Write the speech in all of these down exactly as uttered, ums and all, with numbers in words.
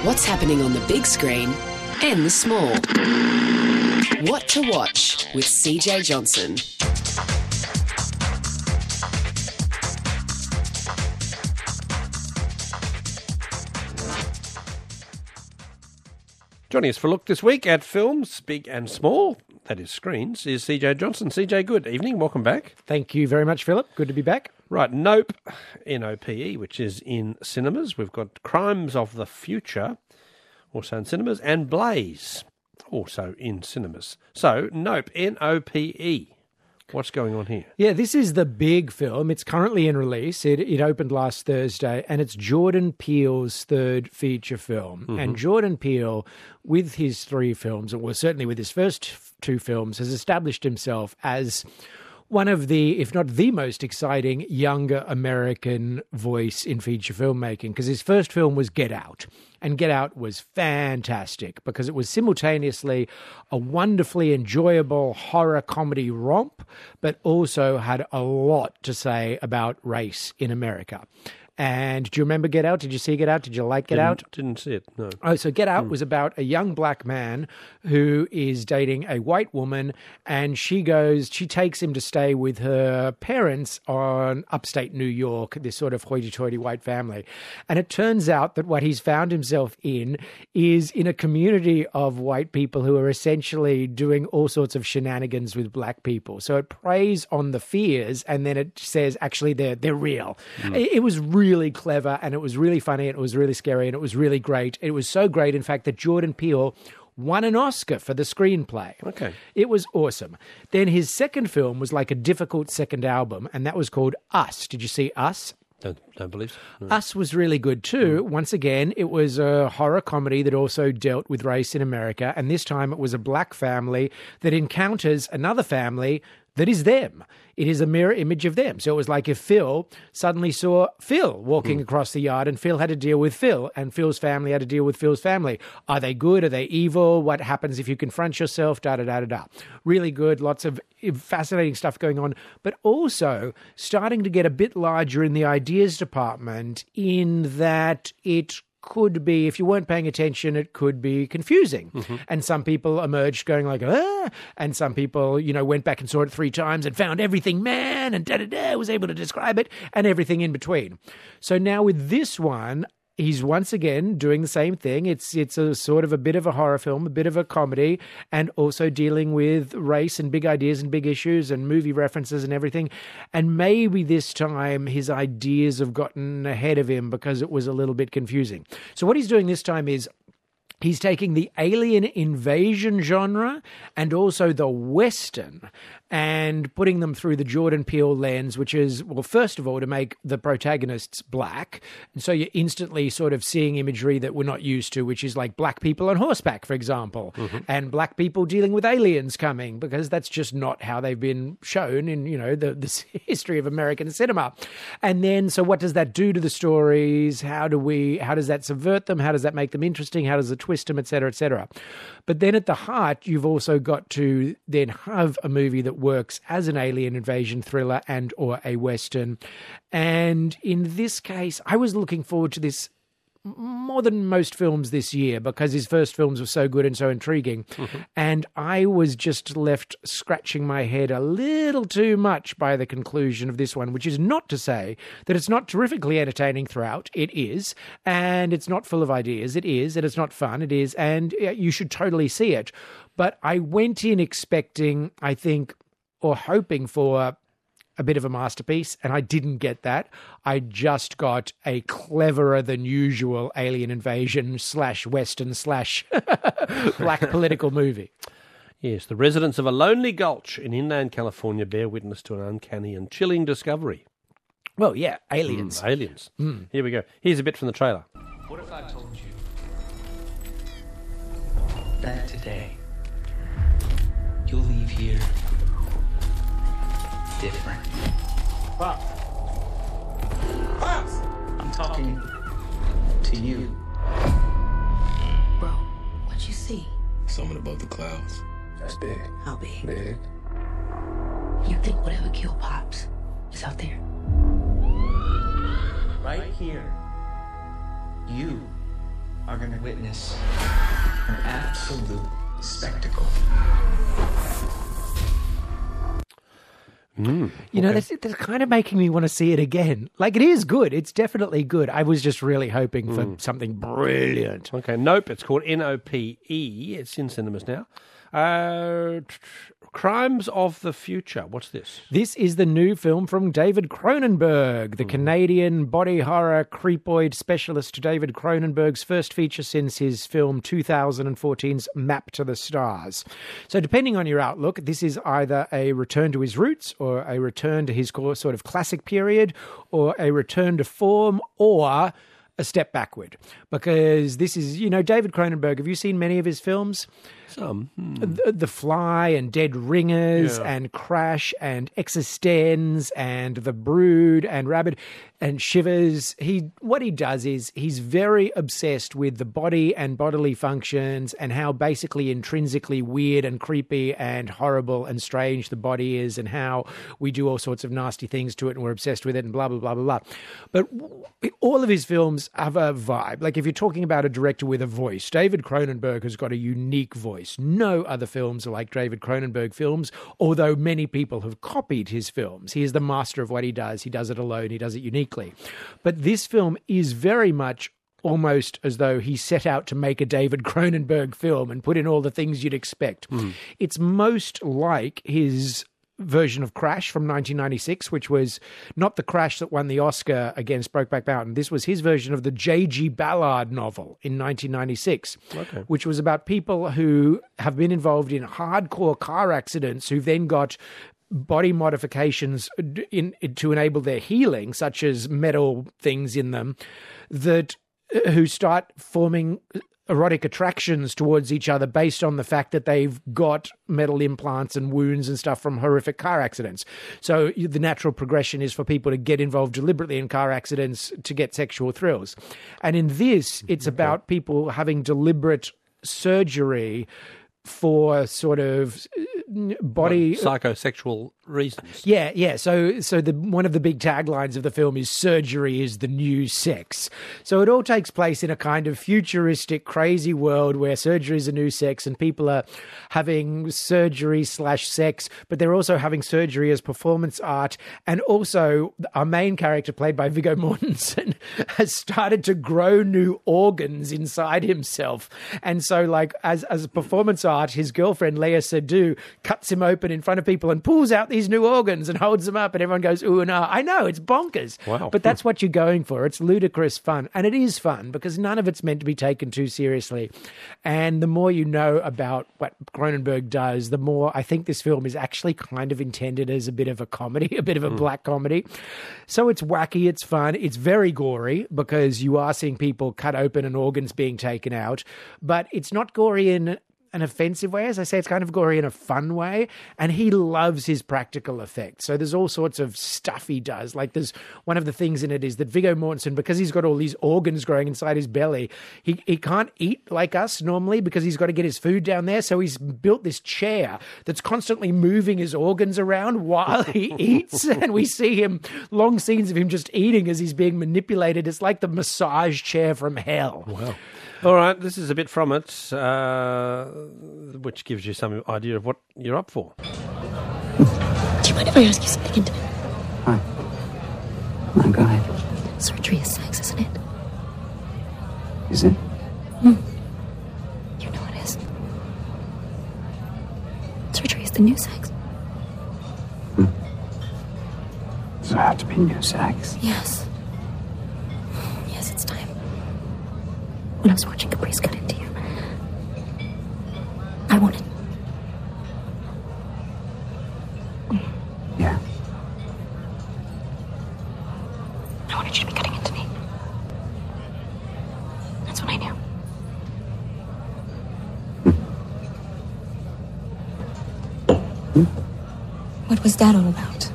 What's happening on the big screen and the small. What to watch with C J Johnson. Joining us for a look this week at films, big and small, that is screens, is C J Johnson. C J, good evening. Welcome back. Thank you very much, Philip. Good to be back. Right, Nope, N O P E, which is in cinemas. We've got Crimes of the Future, also in cinemas, and Blaze, also in cinemas. So, Nope, N O P E. What's going on here? Yeah, this is the big film. It's currently in release. It, it opened last Thursday, and it's Jordan Peele's third feature film. Mm-hmm. And Jordan Peele, with his three films, or certainly with his first two films, has established himself as one of the, if not the most exciting, younger American voice in feature filmmaking, because his first film was Get Out. And Get Out was fantastic because it was simultaneously a wonderfully enjoyable horror comedy romp, but also had a lot to say about race in America. And do you remember Get Out? Did you see Get Out? Did you like Get didn't, Out? Didn't see it, no. Oh, so Get Out mm. was about a young black man who is dating a white woman, and she goes, she takes him to stay with her parents on upstate New York, this sort of hoity-toity white family. And it turns out that what he's found himself in is in a community of white people who are essentially doing all sorts of shenanigans with black people. So it preys on the fears, and then it says, actually, they're, they're real. Mm. It, it was really really clever, and it was really funny, and it was really scary, and it was really great. It was so great, in fact, that Jordan Peele won an Oscar for the screenplay. Okay. It was awesome. Then his second film was like a difficult second album, and that was called Us. Did you see Us? Don't, don't believe so. No. Us was really good too. Mm. Once again, it was a horror comedy that also dealt with race in America, and this time it was a black family that encounters another family that is them. It is a mirror image of them. So it was like if Phil suddenly saw Phil walking mm. across the yard, and Phil had to deal with Phil, and Phil's family had to deal with Phil's family. Are they good? Are they evil? What happens if you confront yourself? Da, da, da, da, da. Really good. Lots of fascinating stuff going on, but also starting to get a bit larger in the ideas department, in that it could be, if you weren't paying attention, it could be confusing. Mm-hmm. And some people emerged going like, ah, and some people, you know, went back and saw it three times and found everything, man, and da-da-da, was able to describe it, and everything in between. So now with this one, he's once again doing the same thing. It's it's a sort of a bit of a horror film, a bit of a comedy, and also dealing with race and big ideas and big issues and movie references and everything. And maybe this time his ideas have gotten ahead of him because it was a little bit confusing. So what he's doing this time is he's taking the alien invasion genre and also the Western and putting them through the Jordan Peele lens, which is, well, first of all, to make the protagonists black. And so you're instantly sort of seeing imagery that we're not used to, which is like black people on horseback, for example, mm-hmm. and black people dealing with aliens coming, because that's just not how they've been shown in, you know, the, the history of American cinema. And then, so what does that do to the stories? How do we, how does that subvert them? How does that make them interesting? How does it twist them, et cetera, et cetera? But then at the heart, you've also got to then have a movie that works as an alien invasion thriller and or a Western. And in this case, I was looking forward to this more than most films this year because his first films were so good and so intriguing. Mm-hmm. And I was just left scratching my head a little too much by the conclusion of this one, which is not to say that it's not terrifically entertaining throughout. It is. And it's not full of ideas. It is. And it's not fun. It is. And you should totally see it. But I went in expecting, I think, or hoping for a bit of a masterpiece, and I didn't get that. I just got a cleverer than usual alien invasion slash Western slash black political movie. Yes, the residents of a lonely gulch in inland California bear witness to an uncanny and chilling discovery. Well, yeah, aliens. Mm, aliens. Mm. Here we go. Here's a bit from the trailer. What if I told you that today you'll leave here different? Pops! Pops! I'm talking to you. Bro, what you see? Something above the clouds. That's big. How big? Big. You think whatever killed Pops is out there? Right here, you are going to witness an absolute spectacle. Mm, You know, okay. that's, that's kind of making me want to see it again. Like, it is good. It's definitely good. I was just really hoping for something brilliant. Okay, Nope. It's called N O P E. It's in cinemas now. Uh, t- t- Crimes of the Future. What's this? This is the new film from David Cronenberg, the Canadian body horror creepoid specialist. David Cronenberg's first feature since his film two thousand fourteen's Map to the Stars. So depending on your outlook, this is either a return to his roots or a return to his core sort of classic period or a return to form or a step backward. Because this is, you know, David Cronenberg, have you seen many of his films? Some. Hmm. The, the Fly and Dead Ringers Yeah. and Crash and Existenz and The Brood and Rabid and Shivers. He what he does is he's very obsessed with the body and bodily functions and how basically intrinsically weird and creepy and horrible and strange the body is and how we do all sorts of nasty things to it and we're obsessed with it and blah, blah, blah, blah, blah. But all of his films have a vibe. Like if you're talking about a director with a voice, David Cronenberg has got a unique voice. No other films are like David Cronenberg films, although many people have copied his films. He is the master of what he does. He does it alone. He does it uniquely. But this film is very much almost as though he set out to make a David Cronenberg film and put in all the things you'd expect. Mm. It's most like his version of Crash from nineteen ninety-six, which was not the Crash that won the Oscar against Brokeback Mountain. This was his version of the J G Ballard novel in nineteen ninety-six, okay. which was about people who have been involved in hardcore car accidents who've then got body modifications in, in, to enable their healing, such as metal things in them, that who start forming erotic attractions towards each other based on the fact that they've got metal implants and wounds and stuff from horrific car accidents. So the natural progression is for people to get involved deliberately in car accidents to get sexual thrills. And in this, it's okay. about people having deliberate surgery for sort of body... Well, psychosexual reasons. Yeah, yeah. So so the one of the big taglines of the film is surgery is the new sex. So it all takes place in a kind of futuristic, crazy world where surgery is a new sex and people are having surgery slash sex, but they're also having surgery as performance art. And also our main character, played by Viggo Mortensen, has started to grow new organs inside himself. And so like as, as a performance art, his girlfriend, Léa Seydoux, cuts him open in front of people and pulls out these new organs and holds them up and everyone goes, ooh and ah. I know, it's bonkers. Wow. But that's what you're going for. It's ludicrous fun. And it is fun because none of it's meant to be taken too seriously. And the more you know about what Cronenberg does, the more I think this film is actually kind of intended as a bit of a comedy, a bit of a mm. black comedy. So it's wacky, it's fun, it's very gory because you are seeing people cut open and organs being taken out. But it's not gory in an offensive way. As I say, it's kind of gory in a fun way. And he loves his practical effects. So there's all sorts of stuff he does. Like there's one of the things in it is that Viggo Mortensen, because he's got all these organs growing inside his belly, he, he can't eat like us normally because he's got to get his food down there. So he's built this chair that's constantly moving his organs around while he eats. And we see him, long scenes of him just eating as he's being manipulated. It's like the massage chair from hell. Wow. All right, this is a bit from it, uh, which gives you some idea of what you're up for. Do you mind if I ask you something intimate? Hi. Oh, go ahead. Surgery is sex, isn't it? Is it? Hmm. You know it is. Surgery is the new sex. Hmm. Does it have to be new sex? Yes. Yes, it's time. When I was watching Caprice cut into you, I wanted... Yeah. I wanted you to be cutting into me. That's what I knew. Hmm? What was that all about?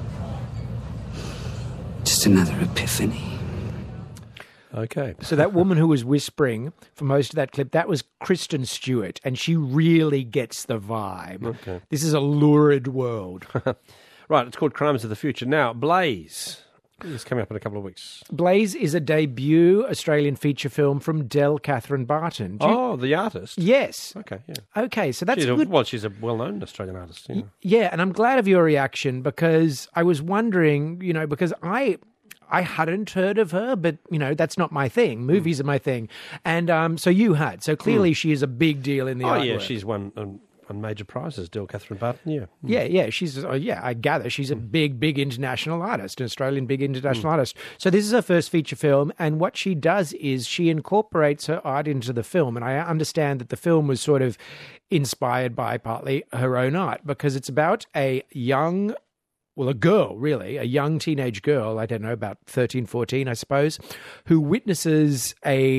Just another epiphany. Okay. So that woman who was whispering for most of that clip, that was Kristen Stewart, and she really gets the vibe. Okay. This is a lurid world. Right, it's called Crimes of the Future. Now, Blaze. It's coming up in a couple of weeks. Blaze is a debut Australian feature film from Del Catherine Barton. Do you- Oh, the artist? Yes. Okay, yeah. Okay, so that's She's a, good. well, she's a well-known Australian artist. Yeah. Yeah, and I'm glad of your reaction because I was wondering, you know, because I I hadn't heard of her, but you know that's not my thing. Movies mm. are my thing, and um, so you had. So clearly, mm. she is a big deal in the. Oh artwork. yeah, she's won um, won major prizes. Del Catherine Barton. Yeah, mm. yeah, yeah. She's uh, yeah. I gather she's a mm. big, big international artist, an Australian big international mm. artist. So this is her first feature film, and what she does is she incorporates her art into the film, and I understand that the film was sort of inspired by partly her own art because it's about a young. Well, a girl, really, a young teenage girl, I don't know, about thirteen, fourteen, I suppose, who witnesses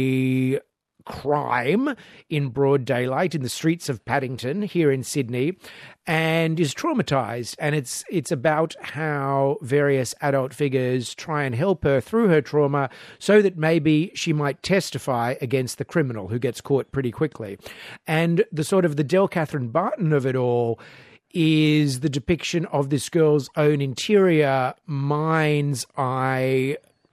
a crime in broad daylight in the streets of Paddington here in Sydney and is traumatized. And it's it's about how various adult figures try and help her through her trauma so that maybe she might testify against the criminal who gets caught pretty quickly. And the sort of the Del Catherine Barton of it all is the depiction of this girl's own interior mind's eye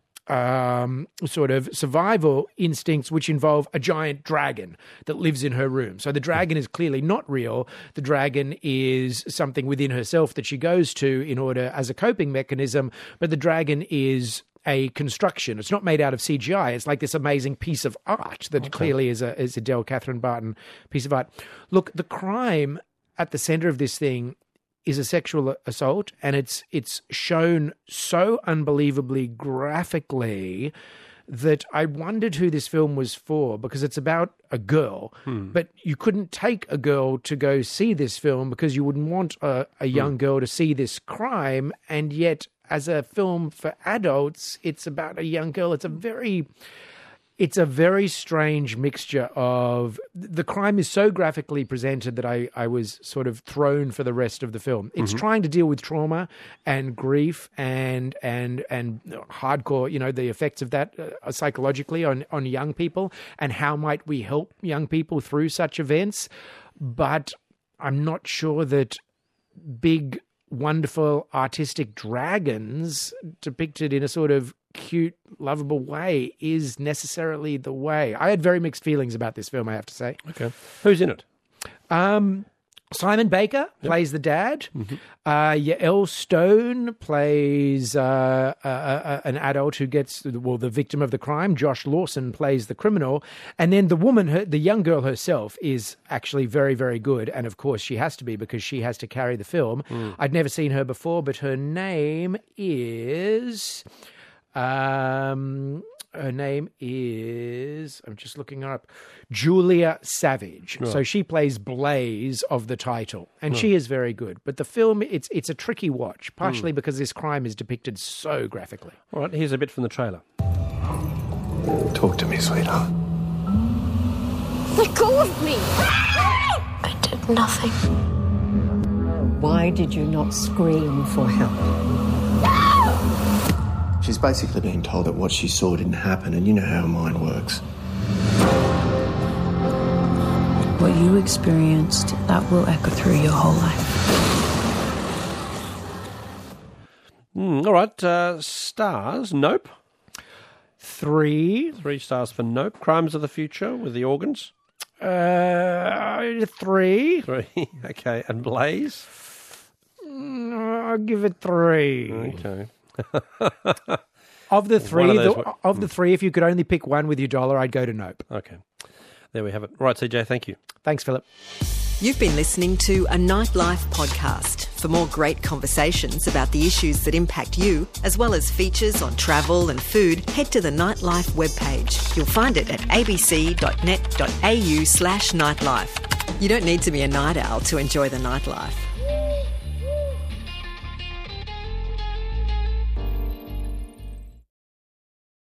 um, sort of survival instincts, which involve a giant dragon that lives in her room. So the dragon is clearly not real. The dragon is something within herself that she goes to in order as a coping mechanism, but the dragon is a construction. It's not made out of C G I. It's like this amazing piece of art that okay. clearly is a, is a Del Catherine Barton piece of art. Look, the crime at the center of this thing is a sexual assault, and it's it's shown so unbelievably graphically that I wondered who this film was for, because it's about a girl, hmm. but you couldn't take a girl to go see this film because you wouldn't want a, a young hmm. girl to see this crime, and yet as a film for adults, it's about a young girl. It's a very... It's a very strange mixture of... The crime is so graphically presented that I, I was sort of thrown for the rest of the film. It's mm-hmm. trying to deal with trauma and grief and and and hardcore, you know, the effects of that uh, psychologically on, on young people and how might we help young people through such events. But I'm not sure that big, wonderful, artistic dragons depicted in a sort of cute, lovable way is necessarily the way. I had very mixed feelings about this film, I have to say. Okay. Who's in it? Um, Simon Baker yep. plays the dad. Mm-hmm. Uh, Yael Stone plays uh, uh, uh, an adult who gets, well, the victim of the crime. Josh Lawson plays the criminal. And then the woman, her, the young girl herself, is actually very, very good. And of course, she has to be because she has to carry the film. Mm. I'd never seen her before, but her name is... Um, her name is, I'm just looking her up, Julia Savage. Right. So she plays Blaze of the title, and right. she is very good. But the film, it's it's a tricky watch, partially mm. because this crime is depicted so graphically. All right, here's a bit from the trailer. Talk to me, sweetheart. Let go of me! I did nothing. Why did you not scream for help? She's basically being told that what she saw didn't happen, and you know how her mind works. What you experienced, that will echo through your whole life. Mm, all right, uh, stars. Nope. Three. Three stars for Nope. Crimes of the Future with the organs. Uh, three. Three. Okay, and Blaze. Mm, I'll give it three. Okay. Of the three, of, the, of the three, if you could only pick one with your dollar, I'd go to Nope. Okay, there we have it. Right, C J, thank you. Thanks, Philip. You've been listening to a Nightlife podcast. For more great conversations about the issues that impact you, as well as features on travel and food, head to the Nightlife webpage. You'll find it at abc.net.au slash nightlife. You don't need to be a night owl to enjoy the nightlife.